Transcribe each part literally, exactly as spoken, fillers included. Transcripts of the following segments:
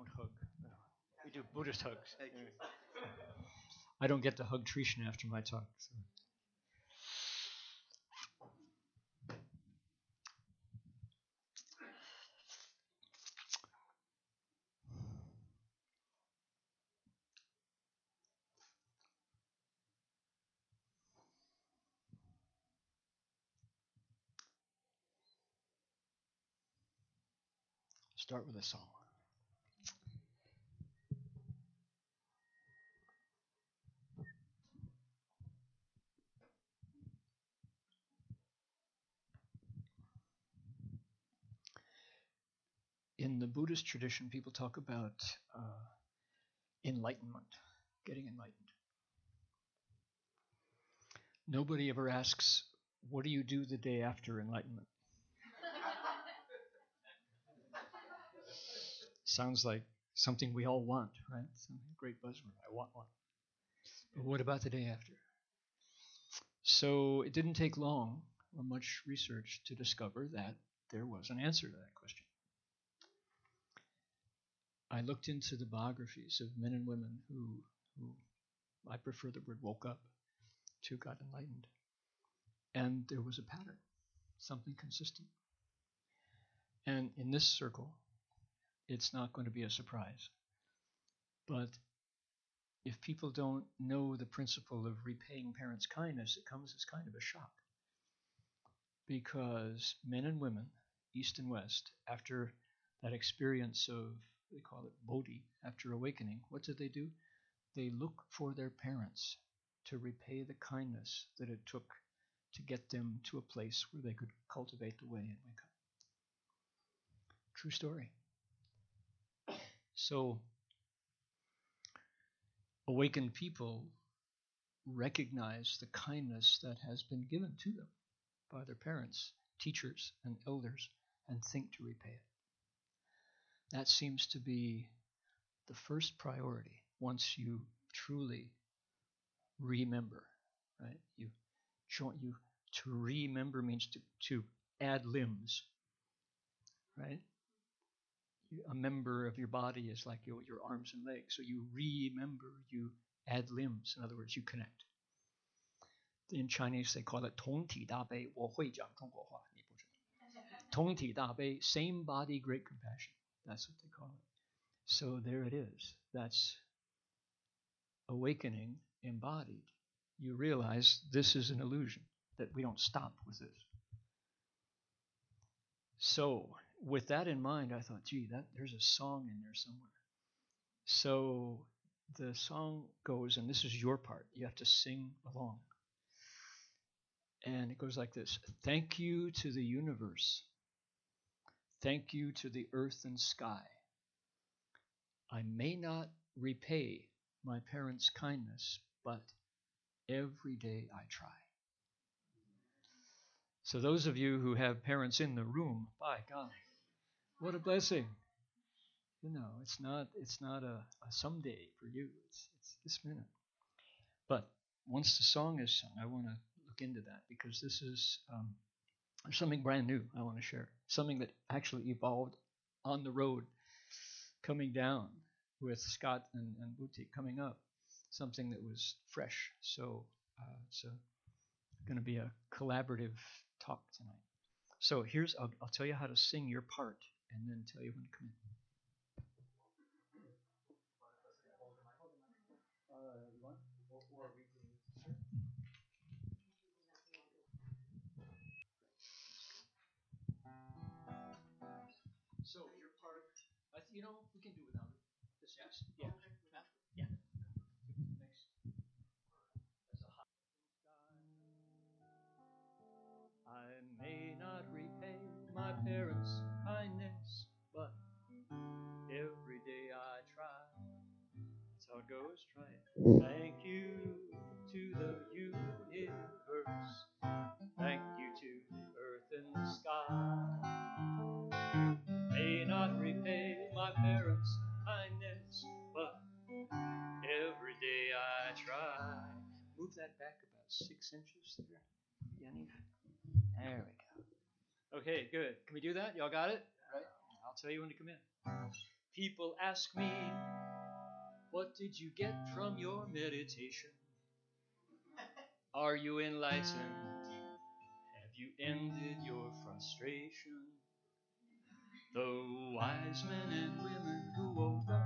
don't hug. No. We do Buddhist hugs. Anyway. I don't get to hug Trishna after my talk. So. Start with a song. In the Buddhist tradition, people talk about uh, enlightenment, getting enlightened. Nobody ever asks, what do you do the day after enlightenment? Sounds like something we all want, right? Some great buzzword, I want one. But what about the day after? So it didn't take long or much research to discover that there was an answer to that question. I looked into the biographies of men and women who, who I prefer the word woke up to got enlightened. And there was a pattern, something consistent. And in this circle, it's not going to be a surprise. But if people don't know the principle of repaying parents' kindness, it comes as kind of a shock. Because men and women, East and West, after that experience of, they call it bodhi, after awakening, what did they do? They look for their parents to repay the kindness that it took to get them to a place where they could cultivate the way and wake up. True story. So, awakened people recognize the kindness that has been given to them by their parents, teachers, and elders, and think to repay it. That seems to be the first priority once you truly remember, right? You, you to remember means to, to add limbs, right? A member of your body is like your, your arms and legs. So you remember, you add limbs. In other words, you connect. In Chinese, they call it 同体大悲. 我会讲中国话，你不知道。同体大悲, same body, great compassion. That's what they call it. So there it is. That's awakening embodied. You realize this is an illusion, that we don't stop with this. So with that in mind, I thought, gee, that there's a song in there somewhere. So the song goes, and this is your part. You have to sing along. And it goes like this. Thank you to the universe. Thank you to the earth and sky. I may not repay my parents' kindness, but every day I try. So those of you who have parents in the room, by God, what a blessing. You know, it's not it's not a, a someday for you. It's it's this minute. But once the song is sung, I want to look into that because this is um, something brand new I want to share. Something that actually evolved on the road, coming down with Scott and, and Boutique coming up. Something that was fresh. So uh, it's going to be a collaborative talk tonight. So here's, I'll, I'll tell you how to sing your part and then tell you when to come in. Uh, you want? Or we can. Sure. So your part, I th- you know, we can do without it. This yeah. Is, yeah. Yeah. Next. That's a hot sky. I may not repay my parents' kindness, but every day I try. That's how it goes. Try it. Thank you to the universe. Thank you to the earth and the sky. May not repay my parents' kindness, but every day I try. Move that back about six inches there, Yanni. There we go. Okay, good. Can we do that? Y'all got it? Right? I'll tell you when to come in. People ask me, what did you get from your meditation? Are you enlightened? Have you ended your frustration? The wise men and women who woke up,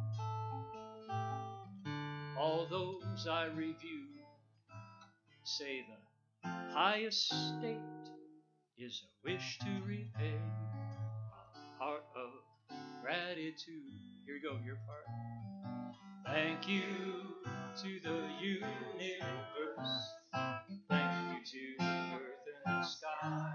all those I review, say the highest state is a wish to repay a heart of gratitude. Here we go, your part. Thank you to the universe. Thank you to the earth and the sky.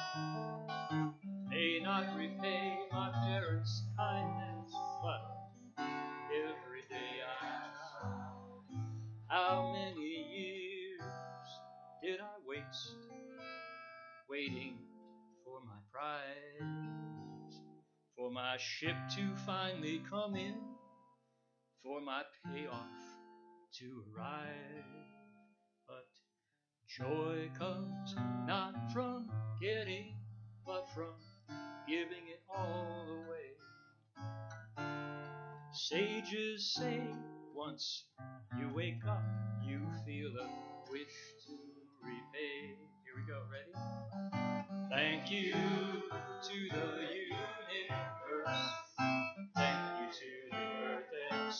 May not repay my parents' kindness, but every day I try. How many years did I waste waiting for my prize, for my ship to finally come in, for my payoff to arrive? But joy comes not from getting, but from giving it all away. Sages say once you wake up, you feel a wish to repay. Here we go, ready? Thank you to the universe. Thank you to the earth and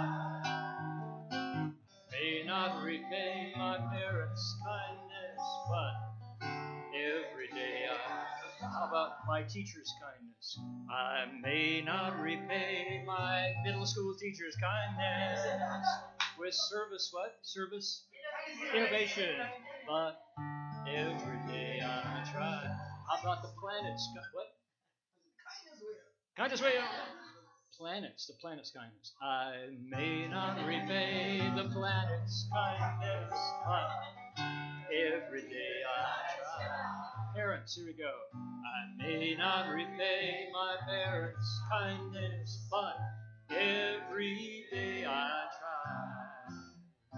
sky. May not repay my parents' kindness, but every day I... How about my teacher's kindness? I may not repay my middle school teacher's kindness with service, what? Service? Innovation. But every day I try. How about the planets? What? Kindness wheel. Planets, the planet's kindness. I may not repay the planet's kindness, but every day I try. Parents, here we go. I may not repay my parents' kindness, but every day I try.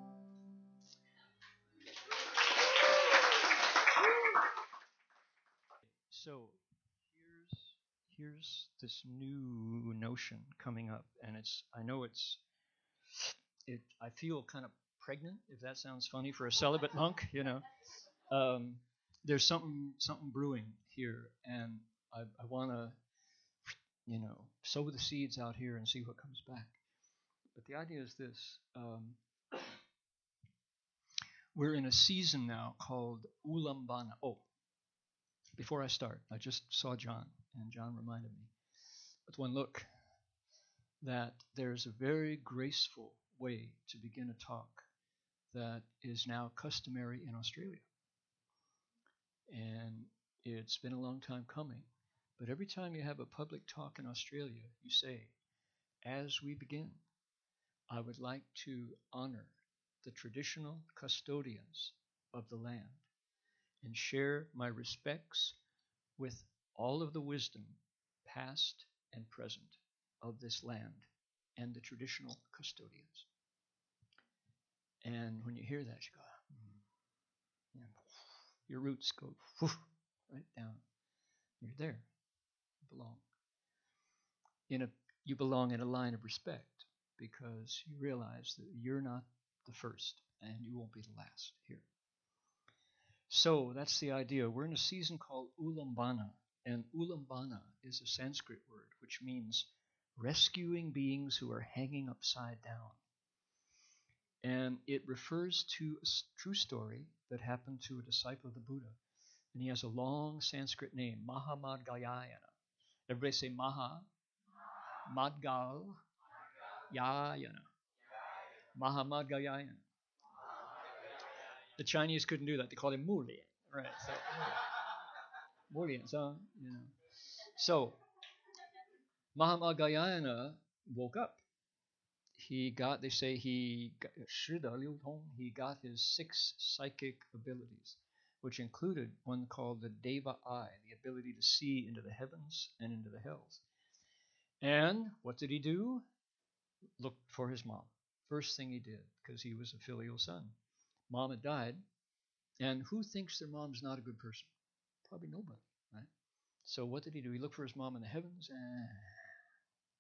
So here's here's this new notion coming up, and it's I know it's it I feel kind of pregnant, if that sounds funny for a celibate monk, you know. Um, there's something something brewing here, and I, I want to, you know, sow the seeds out here and see what comes back. But the idea is this: um, we're in a season now called Ulambana. Oh, before I start, I just saw John, and John reminded me with one look that there's a very graceful way to begin a talk that is now customary in Australia. And it's been a long time coming. But every time you have a public talk in Australia, you say, as we begin, I would like to honor the traditional custodians of the land and share my respects with all of the wisdom, past and present, of this land and the traditional custodians. And when you hear that, you go, mm, yeah, your roots go whoosh, right down. You're there. You belong. In a, you belong in a line of respect because you realize that you're not the first and you won't be the last here. So that's the idea. We're in a season called Ulambana, and Ulambana is a Sanskrit word which means rescuing beings who are hanging upside down. And it refers to a true story that happened to a disciple of the Buddha. And he has a long Sanskrit name, Mahamadhyayana. Everybody say Maha, Madgal, Yayana. Mahamadhyayana. The Chinese couldn't do that. They called him Mulian. Right. So, Mulian, so, you know. So, Mahamadhyayana woke up. He got, they say he got, he got his six psychic abilities, which included one called the Deva Eye, the ability to see into the heavens and into the hells. And what did he do? Looked for his mom. First thing he did, because he was a filial son. Mom had died, and who thinks their mom's not a good person? Probably nobody, right? So what did he do? He looked for his mom in the heavens, and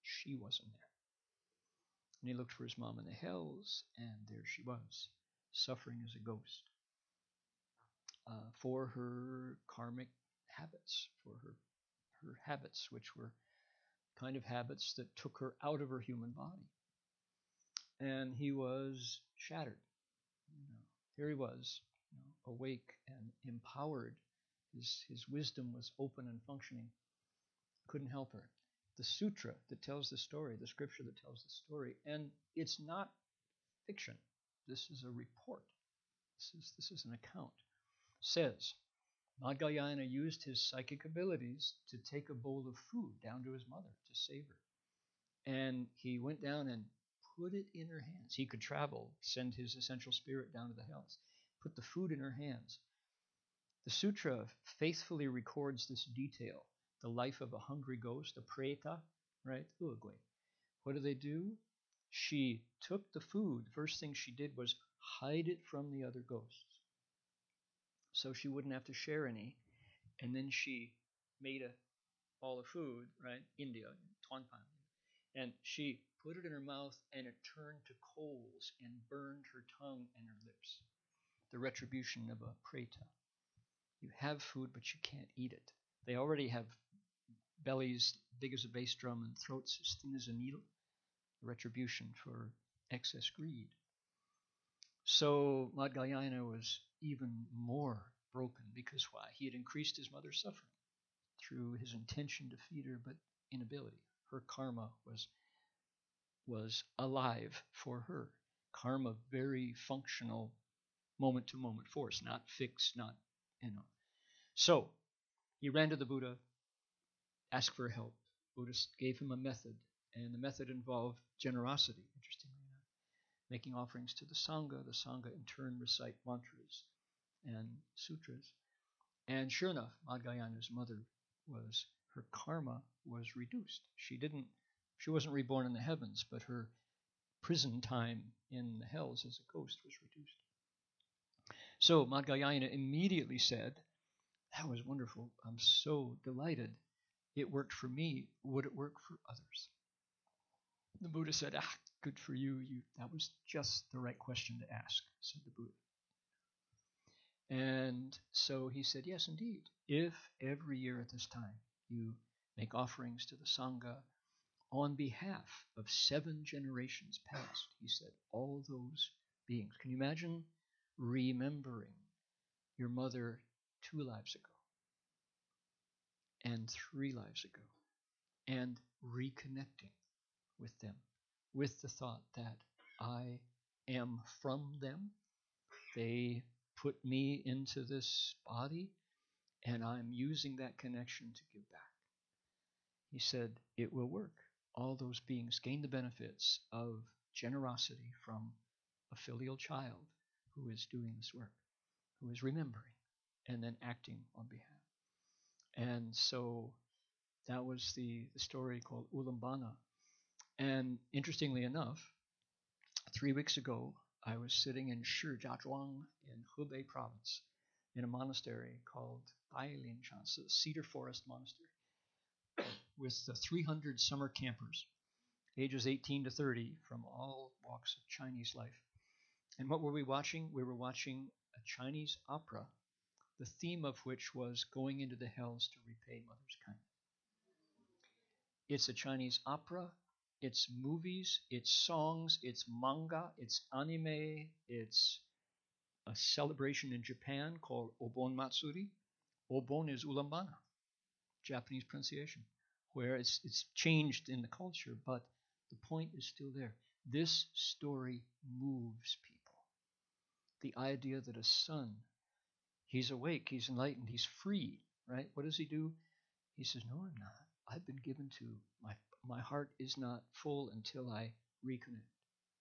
She wasn't there. And he looked for his mom in the hells, and there she was, suffering as a ghost uh, for her karmic habits, for her, her habits, which were kind of habits that took her out of her human body. And he was shattered. You know, here he was, you know, awake and empowered. His, his wisdom was open and functioning. Couldn't help her. The sutra that tells the story, the scripture that tells the story, and it's not fiction. This is a report. This is, this is an account. Says, Madhyayana used his psychic abilities to take a bowl of food down to his mother to save her. And he went down and put it in her hands. He could travel, send his essential spirit down to the hells, put the food in her hands. The sutra faithfully records this detail, the life of a hungry ghost, a preta, right? Uagwe. What do they do? She took the food. First thing she did was hide it from the other ghosts so she wouldn't have to share any. And then she made a ball of food, right? India, tuanpan. And she put it in her mouth and it turned to coals and burned her tongue and her lips. The retribution of a preta. You have food, but you can't eat it. They already have bellies big as a bass drum and throats as thin as a needle. Retribution for excess greed. So Madhyayana was even more broken because why? He had increased his mother's suffering through his intention to feed her, but inability. Her karma was was alive for her. Karma, very functional, moment-to-moment force, not fixed, not, you know. So he ran to the Buddha, asked for help. Buddha gave him a method, and the method involved generosity, interestingly enough, making offerings to the Sangha. The Sangha in turn recite mantras and sutras. And sure enough, Madhyayana's mother was, her karma was reduced. She didn't, she wasn't reborn in the heavens, but her prison time in the hells as a ghost was reduced. So Madhyayana immediately said, that was wonderful. I'm so delighted. It worked for me. Would it work for others? The Buddha said, ah, good for you. You that was just the right question to ask, said the Buddha. And so he said, yes, indeed. If every year at this time you make offerings to the Sangha on behalf of seven generations past, he said, all those beings. Can you imagine remembering your mother two lives ago and three lives ago and reconnecting with them with the thought that I am from them. They put me into this body and I'm using that connection to give back. He said, it will work. All those beings gain the benefits of generosity from a filial child who is doing this work, who is remembering and then acting on behalf. And so that was the, the story called Ulambana. And interestingly enough, three weeks ago, I was sitting in Shijiazhuang in Hebei province in a monastery called Bailinshan, it's a cedar forest monastery, with the three hundred summer campers, ages eighteen to thirty, from all walks of Chinese life. And what were we watching? We were watching a Chinese opera, the theme of which was going into the hells to repay mother's kindness. It's a Chinese opera, it's movies, it's songs, it's manga, it's anime, it's a celebration in Japan called Obon Matsuri. Obon is Ulambana, Japanese pronunciation, where it's, it's changed in the culture, but the point is still there. This story moves people. The idea that a son, he's awake, he's enlightened, he's free, right? What does he do? He says, no, I'm not. I've been given to, my, my heart is not full until I reconnect.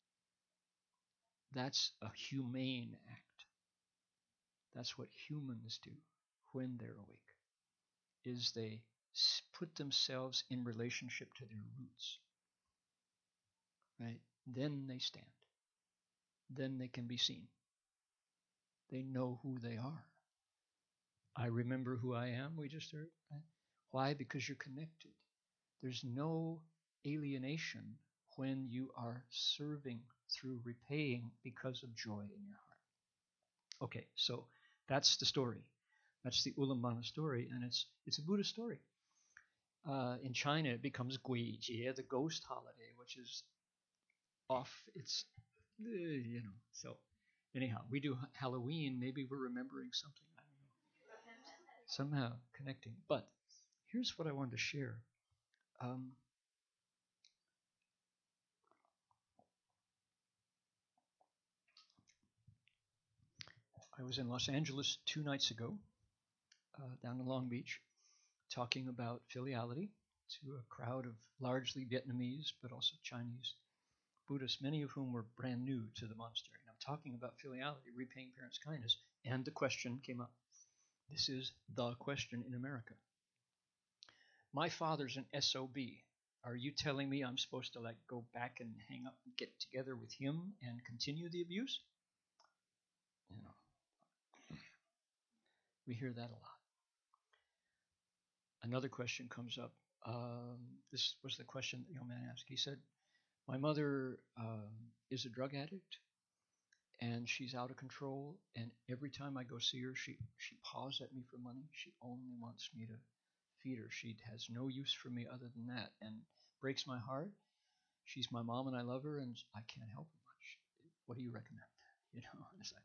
That's a humane act. That's what humans do when they're awake, is they put themselves in relationship to their roots, right? Then they stand. Then they can be seen. They know who they are. I remember who I am, we just heard. Right? Why? Because you're connected. There's no alienation when you are serving through repaying because of joy in your heart. Okay, so that's the story. That's the Ulammana story, and it's it's a Buddhist story. Uh, in China, it becomes Gui Jie, the ghost holiday, which is off. It's uh, you know. So anyhow, we do Halloween. Maybe we're remembering something. I don't know. Somehow connecting. But here's what I wanted to share. Um, I was in Los Angeles two nights ago, uh, down in Long Beach, talking about filiality to a crowd of largely Vietnamese, but also Chinese Buddhists, many of whom were brand new to the monastery. And I'm talking about filiality, repaying parents' kindness, and the question came up. This is the question in America. My father's an S O B. Are you telling me I'm supposed to like go back and hang up and get together with him and continue the abuse? You know, we hear that a lot. Another question comes up. Um, this was the question the young man asked. He said, my mother um, is a drug addict, and she's out of control, and every time I go see her, she, she paws at me for money. She only wants me to feed her. She has no use for me other than that, and breaks my heart. She's my mom, and I love her, and I can't help her much. What do you recommend? You know, and it's like,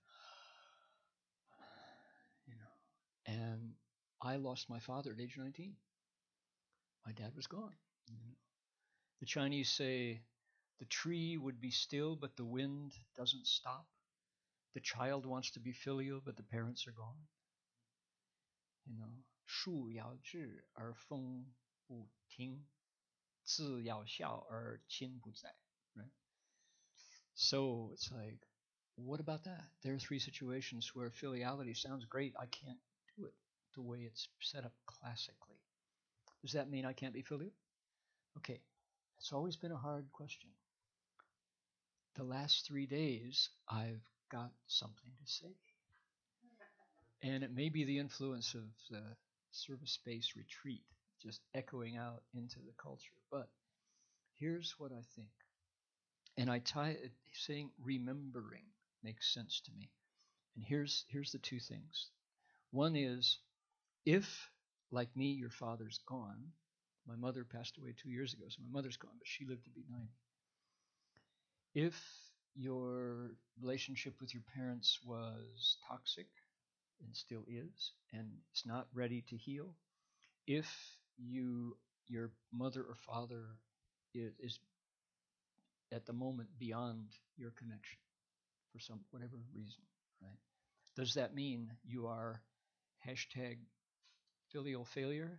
you know. And I lost my father at age nineteen. My dad was gone. You know. The Chinese say, the tree would be still, but the wind doesn't stop. The child wants to be filial, but the parents are gone. You know, 树要直而风不停，字要笑而亲不在. Right? So it's like, what about that? There are three situations where filiality sounds great. I can't do it the way it's set up classically. Does that mean I can't be filial? Okay, it's always been a hard question. The last three days, I've got something to say. And it may be the influence of the service-based retreat just echoing out into the culture. But here's what I think. And I tie it, saying remembering makes sense to me. And here's here's the two things. One is, if, like me, your father's gone. My mother passed away two years ago, so my mother's gone, but she lived to be ninety. If your relationship with your parents was toxic, and still is, and it's not ready to heal, if you your mother or father is, is at the moment beyond your connection for some whatever reason, right? Does that mean you are hashtag filial failure?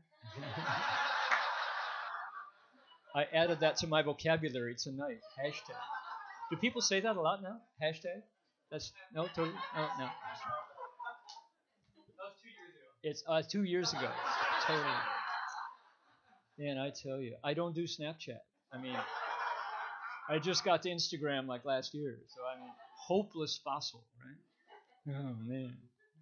I added that to my vocabulary tonight. Hashtag. Do people say that a lot now? Hashtag? That's no, totally, no, no. It's uh, two years ago. Totally. Man, I tell you, I don't do Snapchat. I mean, I just got to Instagram like last year, so I mean, hopeless fossil, right? Oh man,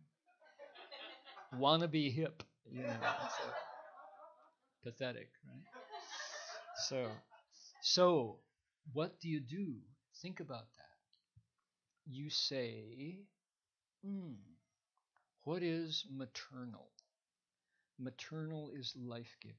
wanna be hip, you know? So pathetic, right? So, so what do you do? Think about that. You say, hmm, what is maternal? Maternal is life-giving.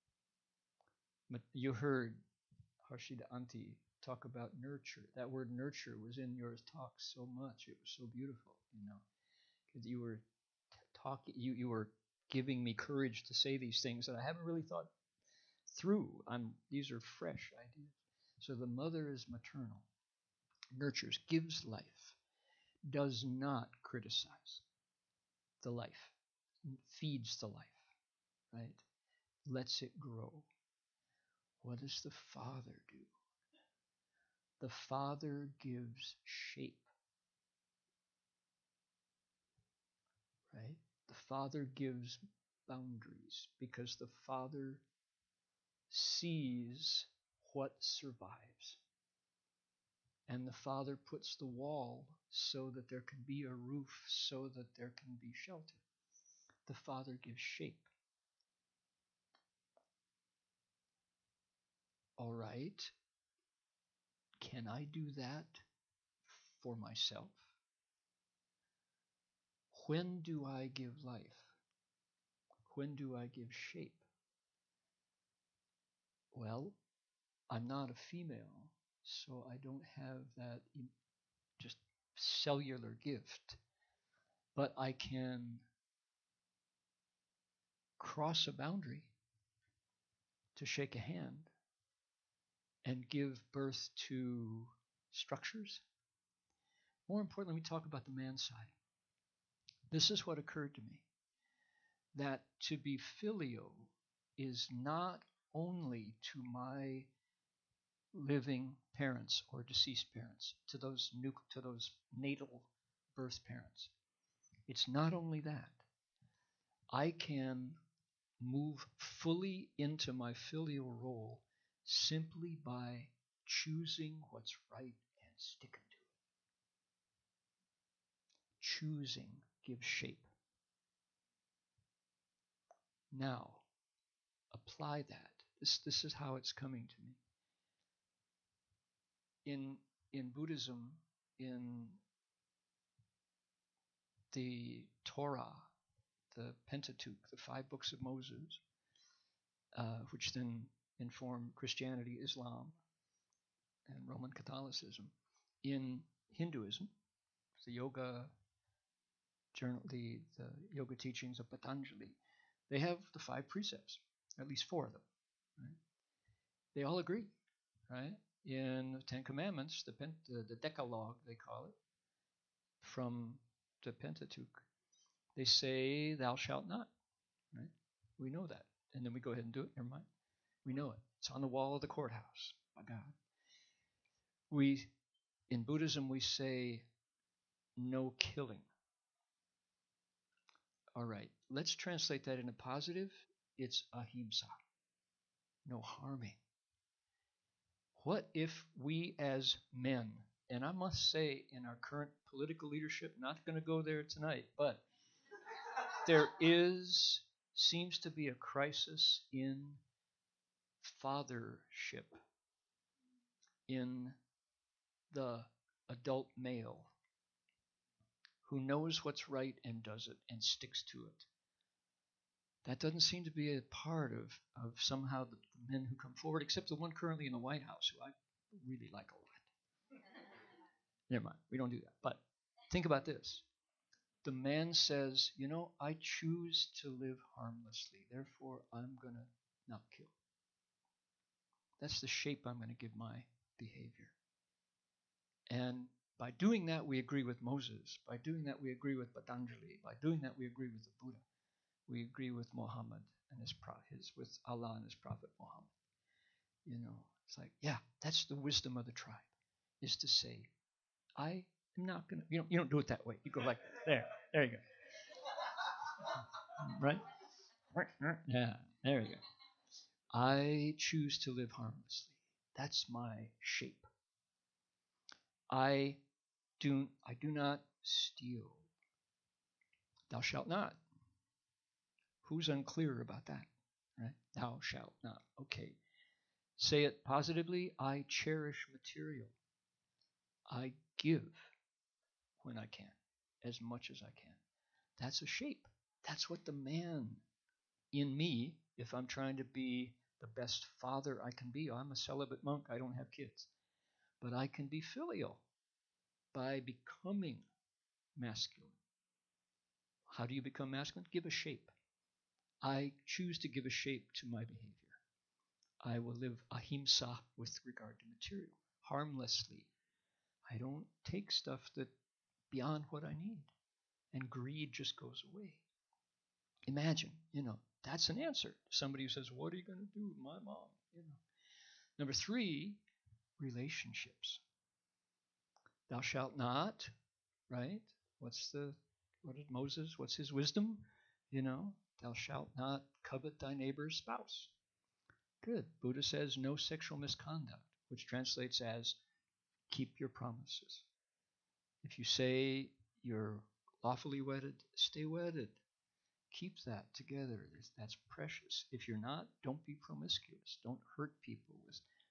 You heard Harshida Anti talk about nurture. That word nurture was in your talk so much. It was so beautiful, you know, because you were talking, you, you were giving me courage to say these things that I haven't really thought through. I'm these are fresh ideas. So the mother is maternal, nurtures, gives life, does not criticize the life, feeds the life, right? Lets it grow. What does the father do? The father gives shape, right? The father gives boundaries because the father sees what survives. And the father puts the wall so that there can be a roof, so that there can be shelter. The father gives shape. All right. right, can I do that for myself? When do I give life? When do I give shape? Well, I'm not a female, so I don't have that just cellular gift. But I can cross a boundary to shake a hand and give birth to structures. More importantly, let me talk about the man side. This is what occurred to me, that to be filial is not only to my living parents or deceased parents, to those nu- to those natal birth parents. It's not only that. I can move fully into my filial role simply by choosing what's right and sticking to it. Choosing gives shape. Now, apply that. This, this is how it's coming to me. In, in Buddhism, in the Torah, the Pentateuch, the five books of Moses, uh, which then inform Christianity, Islam, and Roman Catholicism. In Hinduism, the yoga journal, the, the yoga teachings of Patanjali, they have the five precepts, at least four of them. Right? They all agree, right? In the Ten Commandments, the, Pent, the, the Decalogue, they call it, from the Pentateuch, they say, "Thou shalt not." Right? We know that, and then we go ahead and do it. Never mind. We know it. It's on the wall of the courthouse. By God. We, in Buddhism, we say, "No killing." All right, let's translate that into positive. It's ahimsa, no harming. What if we as men, and I must say in our current political leadership, not going to go there tonight, but there is, seems to be a crisis in fathership, in the adult male who knows what's right and does it and sticks to it. That doesn't seem to be a part of, of somehow the men who come forward, except the one currently in the White House, who I really like a lot. Never mind, we don't do that. But think about this. The man says, you know, I choose to live harmlessly, therefore I'm going to not kill. That's the shape I'm going to give my behavior. And by doing that, we agree with Moses. By doing that, we agree with Patanjali. By doing that, we agree with the Buddha. We agree with Muhammad and his, his with Allah and his prophet Muhammad. You know, it's like, yeah, that's the wisdom of the tribe, is to say, I am not gonna. You don't. You don't do it that way. You go like there. There you go. Right? Yeah. There you go. I choose to live harmlessly. That's my shape. I do. I do not steal. Thou shalt not. Who's unclear about that? Right? Thou shalt not. Okay. Say it positively. I cherish material. I give when I can, as much as I can. That's a shape. That's what the man in me, if I'm trying to be the best father I can be, I'm a celibate monk, I don't have kids, but I can be filial by becoming masculine. How do you become masculine? Give a shape. I choose to give a shape to my behavior. I will live ahimsa with regard to material, harmlessly. I don't take stuff that beyond what I need, and greed just goes away. Imagine, you know, that's an answer to somebody who says, what are you going to do with my mom? You know. Number three, relationships. Thou shalt not, right? What's the, what did Moses, what's his wisdom? You know, thou shalt not covet thy neighbor's spouse. Good. Buddha says no sexual misconduct, which translates as keep your promises. If you say you're lawfully wedded, stay wedded. Keep that together. That's precious. If you're not, don't be promiscuous. Don't hurt people with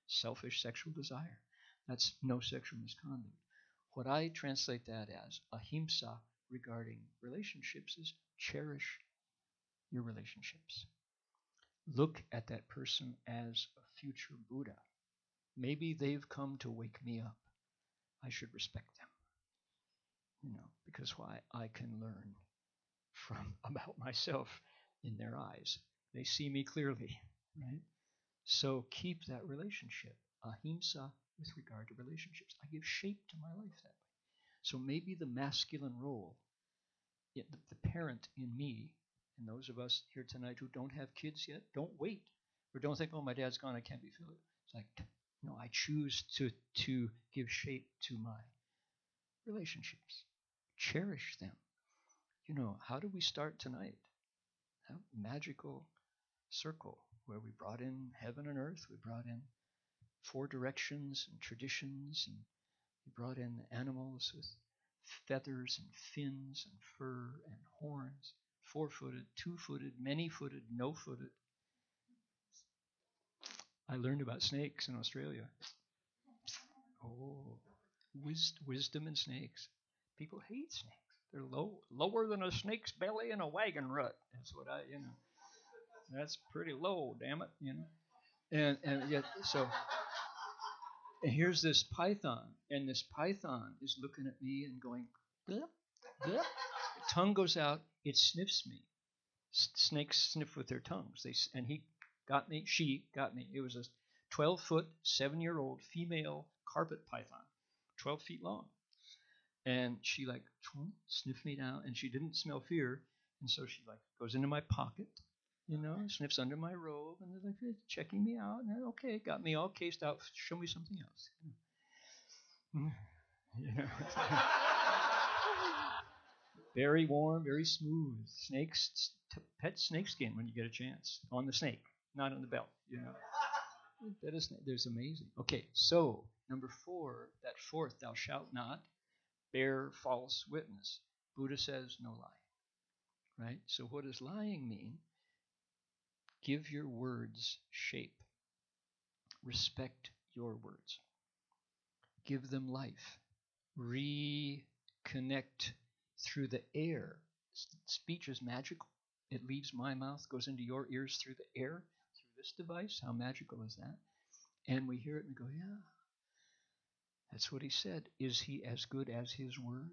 selfish sexual desire. That's no sexual misconduct. What I translate that as ahimsa regarding relationships is cherish your relationships. Look at that person as a future Buddha. Maybe they've come to wake me up. I should respect them. You know, because why? I can learn from about myself in their eyes. They see me clearly, right? So keep that relationship. Ahimsa with regard to relationships. I give shape to my life that way. So maybe the masculine role, the, the parent in me, and those of us here tonight who don't have kids yet, don't wait. Or don't think, oh, my dad's gone, I can't be filled. It's like, no, I choose to, to give shape to my relationships. Cherish them. You know, how do we start tonight? A magical circle where we brought in heaven and earth. We brought in four directions and traditions, and we brought in animals with feathers and fins and fur and horns, four-footed, two-footed, many-footed, no-footed. I learned about snakes in Australia. Oh, wis- wisdom in snakes. People hate snakes. They're low, lower than a snake's belly in a wagon rut. That's what I, you know. That's pretty low, damn it, you know. And and yet, so. And here's this python, and this python is looking at me and going, blip, blip. Tongue goes out, it sniffs me. S- snakes sniff with their tongues. They and he got me. She got me. It was a twelve-foot, seven-year-old female carpet python, twelve feet long. And she like sniffed me down, and she didn't smell fear, and so she like goes into my pocket, you know, sniffs under my robe, and they're like checking me out. And okay, got me all cased out. Show me something else. You know, very warm, very smooth. Snakes, t- pet snake skin when you get a chance on the snake, not on the belt. You know, that is there's amazing. Okay, so number four, that fourth, thou shalt not bear false witness. Buddha says no lie, right? So what does lying mean? Give your words shape. Respect your words. Give them life. Reconnect through the air. Speech is magical. It leaves my mouth, goes into your ears through the air, through this device. How magical is that? And we hear it and we go, yeah, that's what he said. Is he as good as his word?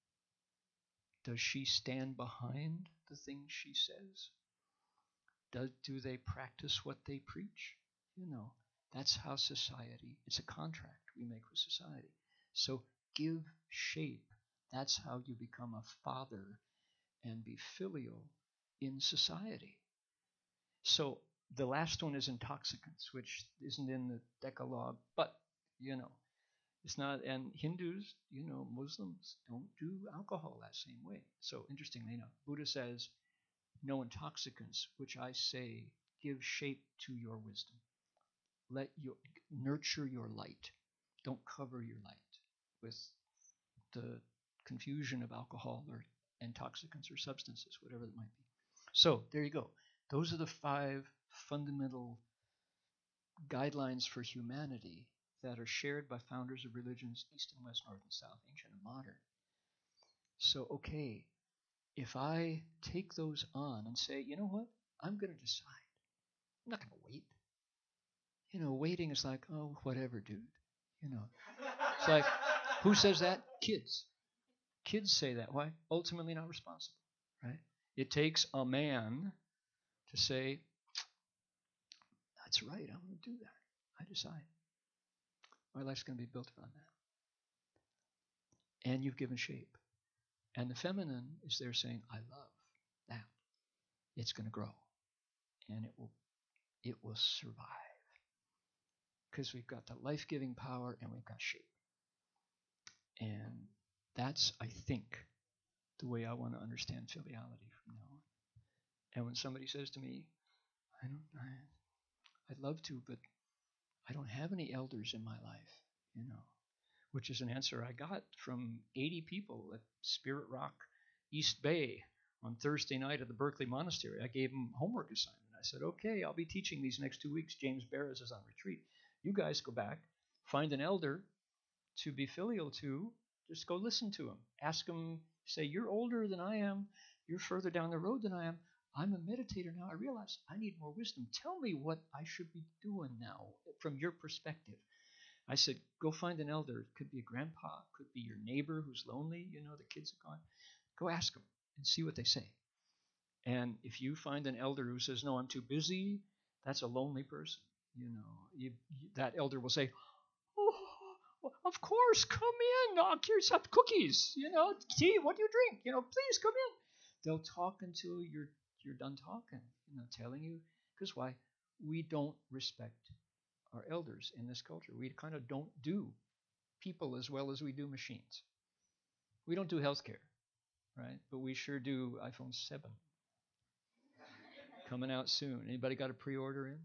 Does she stand behind the things she says? Does, do they practice what they preach? You know, that's how society, it's a contract we make with society. So give shape. That's how you become a father and be filial in society. So the last one is intoxicants, which isn't in the Decalogue, but, you know, it's not, and Hindus, you know, Muslims don't do alcohol that same way. So interestingly enough, Buddha says, no intoxicants, which I say give shape to your wisdom. Let your nurture your light. Don't cover your light with the confusion of alcohol or intoxicants or substances, whatever it might be. So there you go. Those are the five fundamental guidelines for humanity that are shared by founders of religions, East and West, North and South, ancient and modern. So, okay, if I take those on and say, you know what, I'm going to decide. I'm not going to wait. You know, waiting is like, oh, whatever, dude. You know, it's like, who says that? Kids. Kids say that. Why? Ultimately not responsible, right? It takes a man to say, that's right, I'm going to do that. I decide. My life's going to be built on that. And you've given shape. And the feminine is there saying, I love that. It's going to grow. And it will, it will survive. Because we've got the life-giving power and we've got shape. And that's, I think, the way I want to understand filiality from now on. And when somebody says to me, I don't, I, I'd love to, but I don't have any elders in my life, you know, which is an answer I got from eighty people at Spirit Rock East Bay on Thursday night at the Berkeley Monastery. I gave them homework assignment. I said, okay, I'll be teaching these next two weeks. James Barris is on retreat. You guys go back, find an elder to be filial to, just go listen to him. Ask him, say, you're older than I am. You're further down the road than I am. I'm a meditator now. I realize I need more wisdom. Tell me what I should be doing now from your perspective. I said, go find an elder. It could be a grandpa, could be your neighbor who's lonely, you know, the kids are gone. Go ask them and see what they say. And if you find an elder who says, no, I'm too busy, that's a lonely person. You know, you, you, that elder will say, oh, well, of course, come in. I'll here's some cookies, you know, tea, what do you drink? You know, please come in. They'll talk until you're you're done talking, you know, telling you. Because why? We don't respect our elders in this culture. We kind of don't do people as well as we do machines. We don't do healthcare, right? But we sure do iPhone seven. Coming out soon. Anybody got a pre-order in?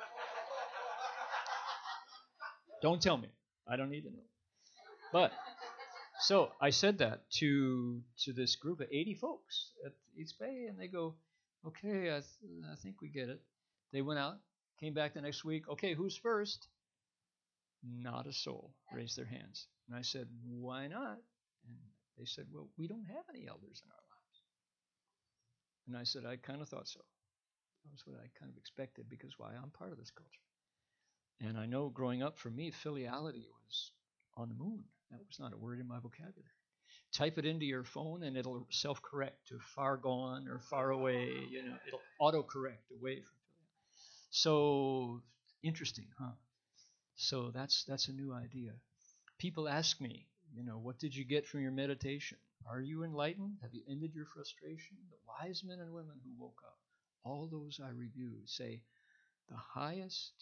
Don't tell me. I don't need to know. But so I said that to to this group of eighty folks at East Bay, and they go, okay, I, th- I think we get it. They went out, came back the next week. Okay, who's first? Not a soul raised their hands. And I said, why not? And they said, well, we don't have any elders in our lives. And I said, I kind of thought so. That was what I kind of expected, because why? I'm part of this culture. And I know growing up, for me, filiality was on the moon. That was not a word in my vocabulary. Type it into your phone and it'll self-correct to far gone or far away. You know, it'll auto-correct away from filiality. So interesting, huh? So that's that's a new idea. People ask me, you know, what did you get from your meditation? Are you enlightened? Have you ended your frustration? The wise men and women who woke up, all those I review say the highest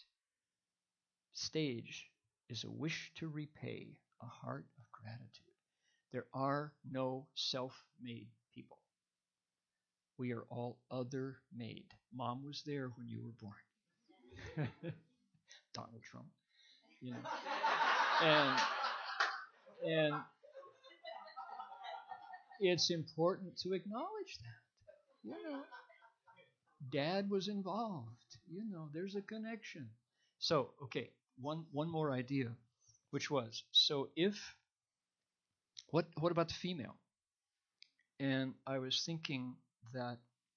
stage is a wish to repay, a heart of gratitude. There are no self-made people. We are all other-made. Mom was there when you were born. Donald Trump. You know. And, and it's important to acknowledge that. You know. Dad was involved. You know, there's a connection. So, okay, one one more idea, which was, so if What what about the female? And I was thinking that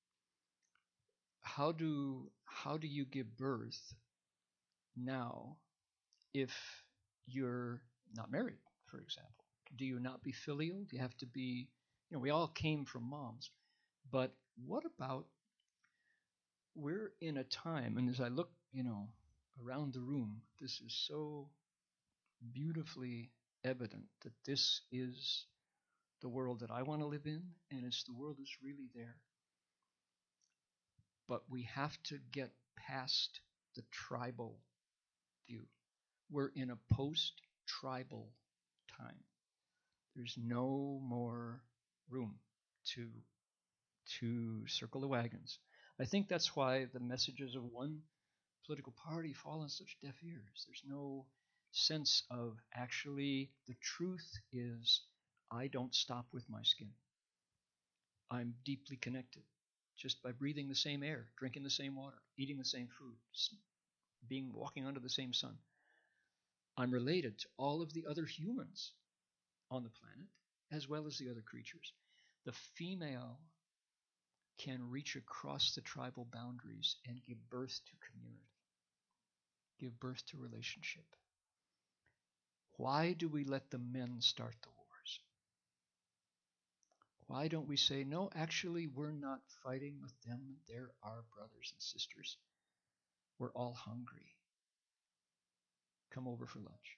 how do how do you give birth now if you're not married, for example? Do you not be filial? Do you have to be, you know, we all came from moms. But what about, we're in a time, and as I look, you know, around the room, this is so beautifully evident that this is the world that I want to live in, and it's the world that's really there. But we have to get past the tribal view. We're in a post-tribal time. There's no more room to to circle the wagons. I think that's why the messages of one political party fall on such deaf ears. There's no sense of, actually, the truth is, I don't stop with my skin. I'm deeply connected just by breathing the same air, drinking the same water, eating the same food, being walking under the same sun. I'm related to all of the other humans on the planet, as well as the other creatures. The female can reach across the tribal boundaries and give birth to community, give birth to relationship. Why do we let the men start the wars? Why don't we say, no, actually, we're not fighting with them. They're our brothers and sisters. We're all hungry. Come over for lunch.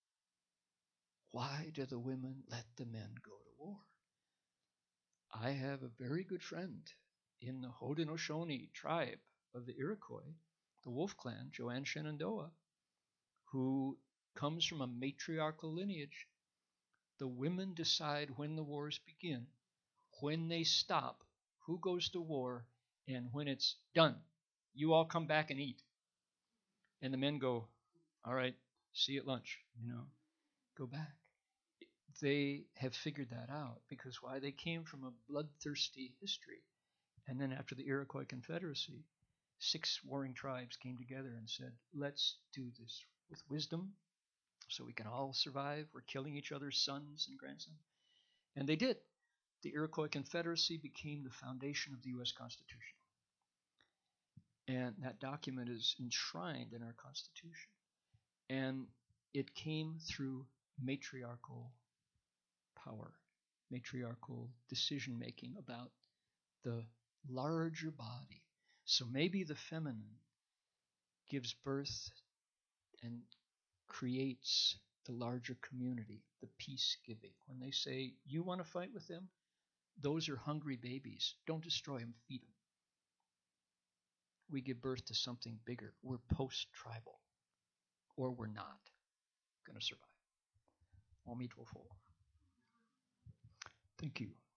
Why do the women let the men go to war? I have a very good friend in the Haudenosaunee tribe of the Iroquois, the Wolf Clan, Joanne Shenandoah, who comes from a matriarchal lineage. The women decide when the wars begin, when they stop, who goes to war, and when it's done. You all come back and eat. And the men go, all right, see you at lunch, you know, go back. They have figured that out because why? They came from a bloodthirsty history. And then after the Iroquois Confederacy, six warring tribes came together and said, let's do this with wisdom so we can all survive. We're killing each other's sons and grandsons. And they did. The Iroquois Confederacy became the foundation of the U S Constitution. And that document is enshrined in our Constitution. And it came through matriarchal power, matriarchal decision making about the larger body. So maybe the feminine gives birth and creates the larger community, the peace giving. When they say, you want to fight with them? Those are hungry babies. Don't destroy them, feed them. We give birth to something bigger. We're post-tribal, or we're not going to survive. Om Mito Fo. Thank you.